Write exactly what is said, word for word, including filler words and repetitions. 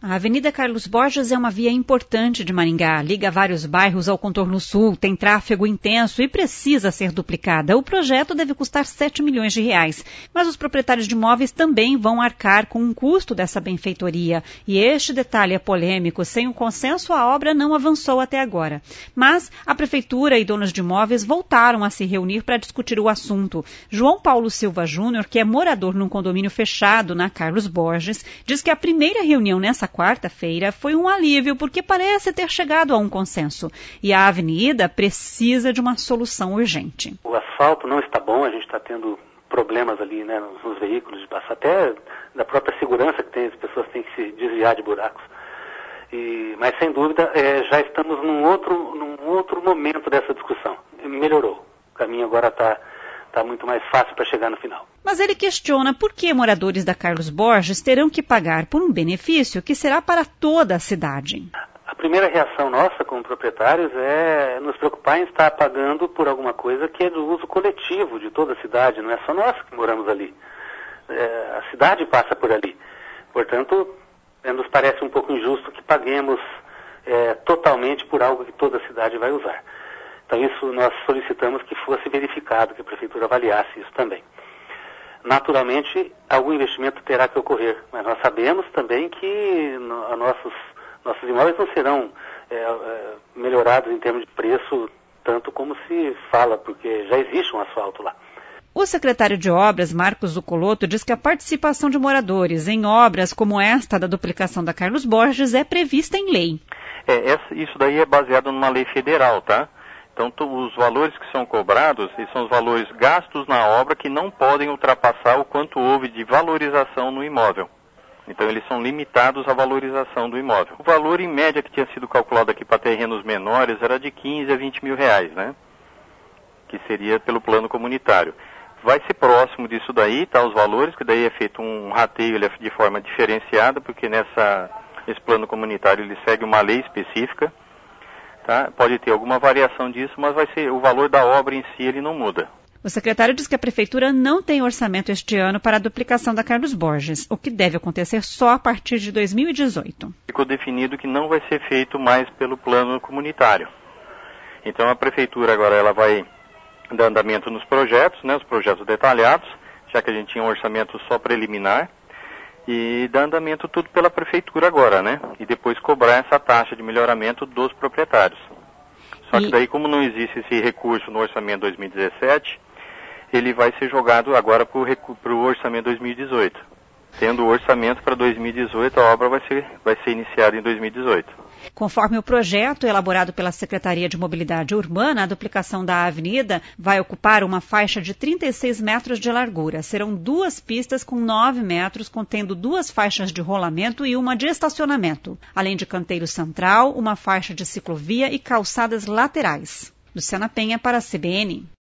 A Avenida Carlos Borges é uma via importante de Maringá, liga vários bairros ao contorno sul, tem tráfego intenso e precisa ser duplicada. O projeto deve custar sete milhões de reais, mas os proprietários de imóveis também vão arcar com um custo dessa benfeitoria. E este detalhe é polêmico, sem o consenso a obra não avançou até agora. Mas a prefeitura e donos de imóveis voltaram a se reunir para discutir o assunto. João Paulo Silva Júnior, que é morador num condomínio fechado na Carlos Borges, diz que a primeira reunião nessa quarta-feira foi um alívio porque parece ter chegado a um consenso e a avenida precisa de uma solução urgente. O asfalto não está bom, a gente está tendo problemas ali, né, nos veículos de passar, até da própria segurança que tem, as pessoas têm que se desviar de buracos. E, mas sem dúvida é, já estamos num outro, num outro momento dessa discussão. Melhorou, o caminho agora está Está muito mais fácil para chegar no final. Mas ele questiona por que moradores da Carlos Borges terão que pagar por um benefício que será para toda a cidade. A primeira reação nossa como proprietários é nos preocupar em estar pagando por alguma coisa que é do uso coletivo de toda a cidade, não é só nós que moramos ali. É, a cidade passa por ali. Portanto, é, nos parece um pouco injusto que paguemos é, totalmente por algo que toda a cidade vai usar. Então isso nós solicitamos que fosse verificado, que a prefeitura avaliasse isso também. Naturalmente, algum investimento terá que ocorrer, mas nós sabemos também que no, nossos, nossos imóveis não serão é, é, melhorados em termos de preço, tanto como se fala, porque já existe um asfalto lá. O secretário de Obras, Marcos Zucoloto, diz que a participação de moradores em obras como esta da duplicação da Carlos Borges é prevista em lei. É, essa, isso daí é baseado numa lei federal, tá? Então, os valores que são cobrados são os valores gastos na obra que não podem ultrapassar o quanto houve de valorização no imóvel. Então, eles são limitados à valorização do imóvel. O valor, em média, que tinha sido calculado aqui para terrenos menores era de quinze a vinte mil reais, né? Que seria pelo plano comunitário. Vai ser próximo disso daí, tá? Os valores, que daí é feito um rateio ele é de forma diferenciada, porque nessa, esse plano comunitário ele segue uma lei específica. Tá? Pode ter alguma variação disso, mas vai ser o valor da obra em si, ele não muda. O secretário diz que a prefeitura não tem orçamento este ano para a duplicação da Carlos Borges, o que deve acontecer só a partir de dois mil e dezoito. Ficou definido que não vai ser feito mais pelo plano comunitário. Então a prefeitura agora ela vai dar andamento nos projetos, né, os projetos detalhados, já que a gente tinha um orçamento só preliminar. E dá andamento tudo pela prefeitura agora, né? E depois cobrar essa taxa de melhoramento dos proprietários. Só que daí, como não existe esse recurso no orçamento dois mil e dezessete, ele vai ser jogado agora para o orçamento dois mil e dezoito. Tendo o orçamento para dois mil e dezoito, a obra vai ser, vai ser iniciada em dois mil e dezoito. Conforme o projeto elaborado pela Secretaria de Mobilidade Urbana, a duplicação da avenida vai ocupar uma faixa de trinta e seis metros de largura. Serão duas pistas com nove metros, contendo duas faixas de rolamento e uma de estacionamento, além de canteiro central, uma faixa de ciclovia e calçadas laterais. Luciana Penha para a C B N.